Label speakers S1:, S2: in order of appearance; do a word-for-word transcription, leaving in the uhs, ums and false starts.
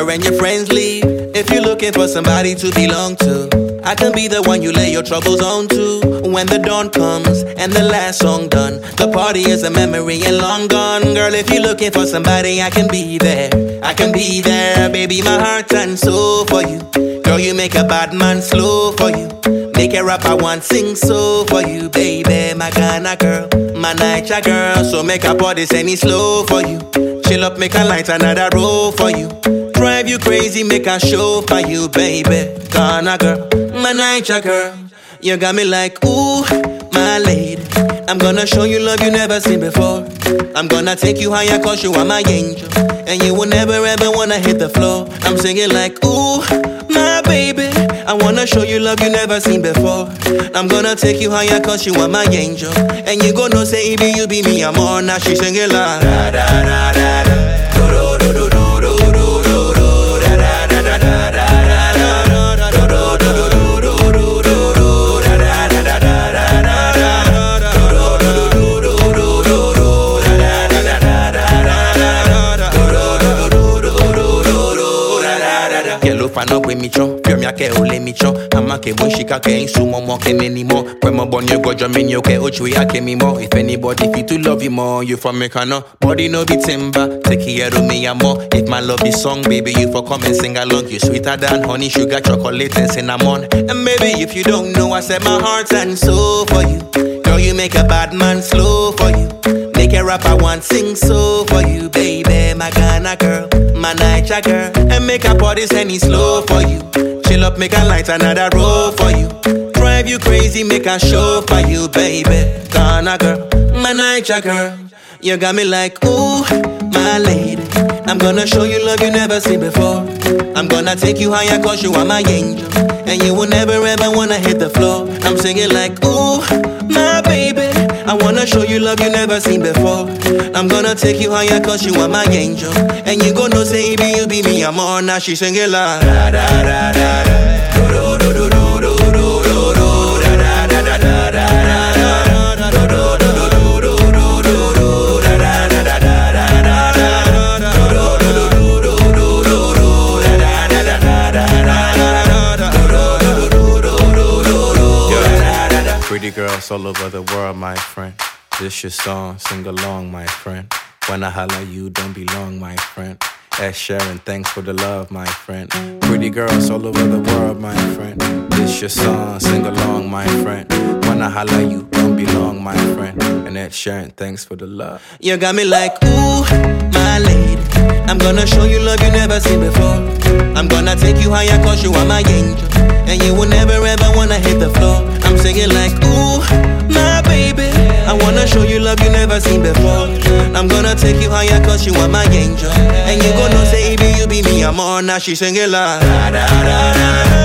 S1: and your friends leave. If you're looking for somebody to belong to, I can be the one you lay your troubles on to. When the dawn comes and the last song done, the party is a memory and long gone. Girl, if you're looking for somebody, I can be there. I can be there, baby, my heart and soul for you. Girl, you make a bad man slow for you. Make a rapper want sing so for you, baby. My Ghana girl, my Niger girl. So make a body send it slow for you. Chill up, make a light another roll for you. Drive you crazy, make a show for you, baby. Ghana girl, my Niger girl. You got me like, ooh, my lady. I'm gonna show you love you never seen before. I'm gonna take you higher cause you are my angel. And you will never ever wanna hit the floor. I'm singing like, ooh, my baby. I wanna show you love you never seen before. I'm gonna take you higher cause you are my angel. And you gonna say, baby, you be me, I'm on. Now she singing like, da da da da da. Do do do do do do do do. Da da da da da da. Fan up with me chon, feel me a ke ole mi chon. Ama ke bon shika ke insu mo mo ke neni mo. When mo bon you go jamin you ke ochu ya ke mi mo. If anybody fit to love you more, you from me cano. Body no be timber, take care of me and more. If my love is song, baby, you for come and sing along. You sweeter than honey, sugar, chocolate and cinnamon. And maybe if you don't know, I said my heart and soul for you. Girl, you make a bad man slow for you. Make a rapper want sing so for you, baby. My Ghana girl, my Niger girl. And make a party send it slow for you. Chill up, make a light another roll for you. Drive you crazy, make a show for you, baby. Ghana girl, my Niger girl. You got me like, ooh, my lady. I'm gonna show you love you never seen before. I'm gonna take you higher cause you are my angel. And you will never ever wanna hit the floor. I'm singing like, ooh, my baby. I wanna show you love you never seen before. I'm gonna take you higher cause you are my angel. And you gonna say, baby, you be me, I'm on. Now she singing like, da da da da da. Do do do do do do do do. Da da da da da da da. Do do do do do do do do. Da da da da da da da. Do do do do do do do. Da da da da da da. Do do do do do do.
S2: Pretty girls all over the world, my friend. This your song, sing along, my friend. When I holla, you don't belong, my friend. Ed Sheeran, thanks for the love, my friend. Pretty girls all over the world, my friend. This your song, sing along, my friend. When I holla, you don't belong, my friend. And Ed Sheeran, thanks for the love.
S1: You got me like, ooh, my lady. I'm gonna show you love you never seen before. I'm gonna take you higher cause you are my angel. And you will never ever wanna hit the floor. I'm singing like, ooh, my baby. I wanna show you love you never seen before. I'm gonna take you higher cause you are my angel. And you gonna say, baby, you be me, I'm on. Now she singing like, da da da da.